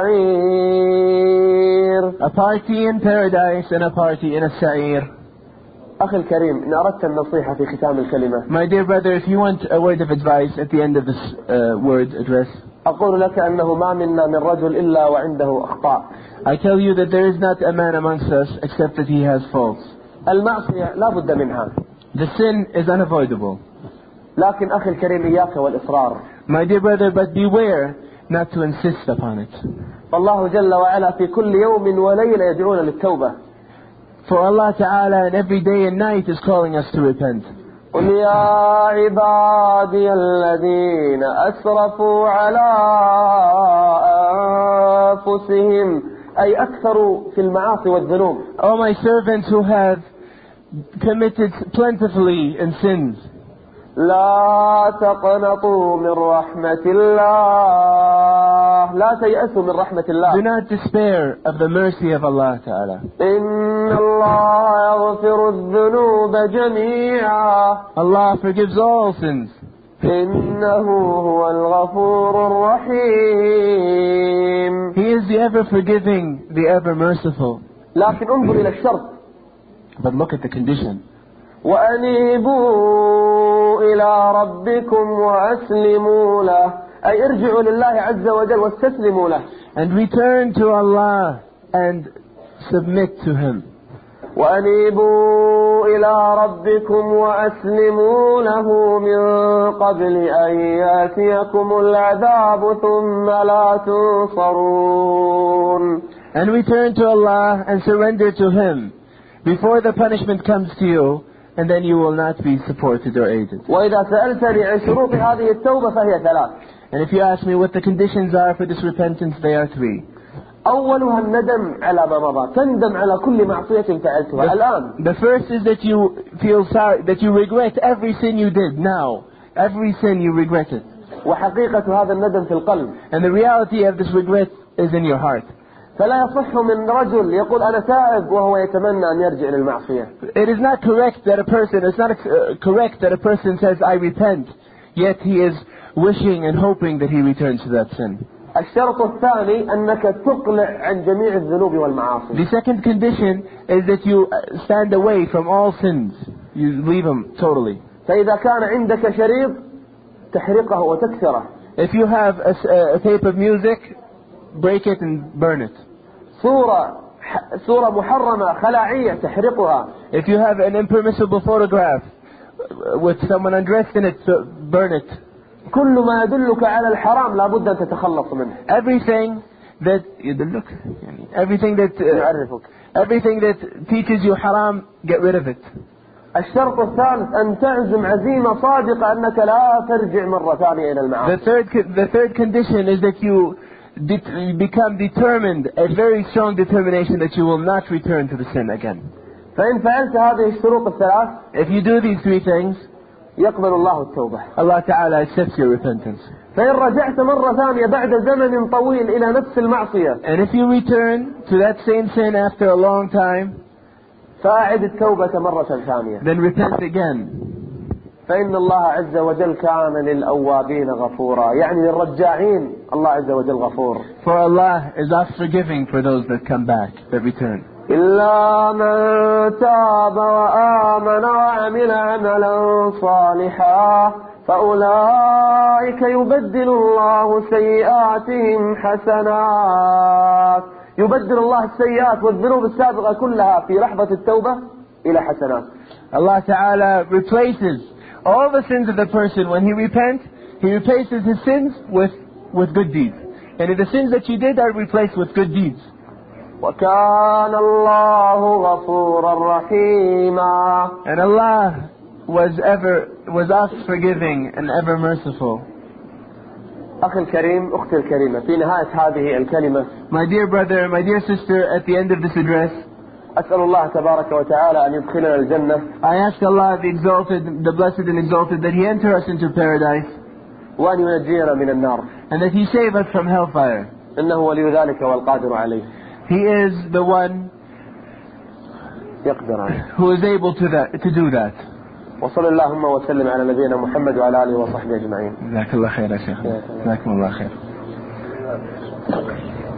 Speaker 2: السعير.
Speaker 1: A party in paradise and a party in a sa'ir.
Speaker 2: أخي الكريم إن أردت النصيحة في ختام الكلمة.
Speaker 1: My dear brother, if you want a word of advice at the end of this uh, word address,
Speaker 2: أقول لك أنه ما منا من رجل إلا وعنده أخطاء.
Speaker 1: I tell you that there is not a man amongst us except that he has faults.
Speaker 2: المعصية لا بد منها.
Speaker 1: The sin is unavoidable.
Speaker 2: لكن أخي الكريم إياك والإصرار.
Speaker 1: My dear brother, but beware not to insist upon it.
Speaker 2: فالله جل وعلا في كل يوم وليلة يدعونا للتوبة.
Speaker 1: For Allah Ta'ala in every day and night is calling us to repent.
Speaker 2: قل يا عبادي الذين أسرفوا على أنفسهم أي أكثروا في المعاصي والذنوب.
Speaker 1: Oh my servants who have committed plentifully in sins,
Speaker 2: لا تقنطوا من رحمة الله. لا تيأسوا من رحمة الله.
Speaker 1: do not despair of the mercy of Allah Ta'ala.
Speaker 2: إن الله يغفر الذنوب جميعا.
Speaker 1: Allah forgives all sins.
Speaker 2: إنه هو الغفور الرحيم.
Speaker 1: He is the ever forgiving, the ever merciful.
Speaker 2: لكن انظر إلى الشرط.
Speaker 1: But look at the condition.
Speaker 2: وأنيبوا إلى ربكم وأسلموا له أي ارجعوا لله عز وجل واستسلموا له.
Speaker 1: And return to Allah and submit to Him.
Speaker 2: وأنيبوا إلى ربكم وأسلموا له من قبل أن يأتيكم العذاب ثم لا تنصرون.
Speaker 1: and return to Allah and surrender to Him before the punishment comes to you, and then you will not be supported or aided.
Speaker 2: وإذا سألتني عن شروط هذه التوبة فهي ثلاث.
Speaker 1: And if you ask me what the conditions are for this repentance, they are three.
Speaker 2: أولها الندم على ما مضى. تندم على كل معصية فعلتها الآن.
Speaker 1: The first is that you feel sorry, that you regret every sin you did now. Every sin you regret it.
Speaker 2: وحقيقة هذا الندم في القلب.
Speaker 1: And the reality of this regret is in your heart.
Speaker 2: فلا يصح من رجل يقول أنا تائب وهو يتمنى أن يرجع للمعصية.
Speaker 1: It is not correct that a person, it's not uh, correct that a person says I repent, yet he is wishing and hoping that he returns to that sin.
Speaker 2: الشرط الثاني أنك تقلع عن جميع الذنوب والمعاصي.
Speaker 1: The second condition is that you stand away from all sins. You leave them totally.
Speaker 2: فإذا كان عندك شريط تحرقه وتكسره.
Speaker 1: If you have a, a tape of music, break it and burn it.
Speaker 2: صورة صورة محرمة خلاعية تحرقها.
Speaker 1: If you have an impermissible photograph with someone undressed in it, so burn it.
Speaker 2: كل ما يدلك على الحرام لابد أن تتخلص منه.
Speaker 1: Everything that يدلك, everything that
Speaker 2: يعرفك.
Speaker 1: everything that teaches you haram, get rid of it.
Speaker 2: الشرط الثالث أن تعزم عزيمة صادقة أنك لا ترجع مرة ثانية إلى المعاصي.
Speaker 1: The third the third condition is that you de- become determined, a very strong determination that you will not return to the sin again.
Speaker 2: فإن فعلت هذه الشروط الثلاث,
Speaker 1: if you do these three things,
Speaker 2: يقبل الله التوبة.
Speaker 1: Allah Ta'ala accepts your repentance.
Speaker 2: فإن رجعت مرة ثانية بعد زمن طويل إلى نفس المعصية,
Speaker 1: and if you return to that same sin after a long time,
Speaker 2: فأعد التوبة مرة ثانية.
Speaker 1: then repent again.
Speaker 2: فإن الله عز وجل كان للأوابين غفورا, يعني للرجاعين الله عز وجل غفور.
Speaker 1: For Allah is oft forgiving for those that come back, that return.
Speaker 2: إلا من تاب وآمن وعمل عملا صالحا فأولئك يبدل الله سيئاتهم حسنات. يبدل الله السيئات والذنوب السابقة كلها في لحظة التوبة إلى حسنات.
Speaker 1: Allah Ta'ala replaces all the sins of the person when he repents. He replaces his sins with, with good deeds. And if the sins that you did are replaced with good deeds.
Speaker 2: وكان الله غفورا رحيما.
Speaker 1: And Allah was ever was oft forgiving and ever merciful.
Speaker 2: أخي الكريم, أختي الكريمة, في نهاية هذه الكلمة,
Speaker 1: my dear brother, my dear sister, at the end of this address,
Speaker 2: أسأل الله تبارك وتعالى أن يدخلنا الجنة.
Speaker 1: I ask Allah, the exalted, the blessed and exalted, that He enter us into paradise,
Speaker 2: وأن ينجينا من النار.
Speaker 1: and that He save us from hellfire.
Speaker 2: إنه ولي ذلك والقادر عليه.
Speaker 1: He is the one
Speaker 2: يقدر عليه.
Speaker 1: who is able to that to do that.
Speaker 2: وصلى اللهم وسلم على نبينا محمد وعلى آله وصحبه أجمعين.
Speaker 1: جزاك الله خير يا شيخ. جزاكم الله خير.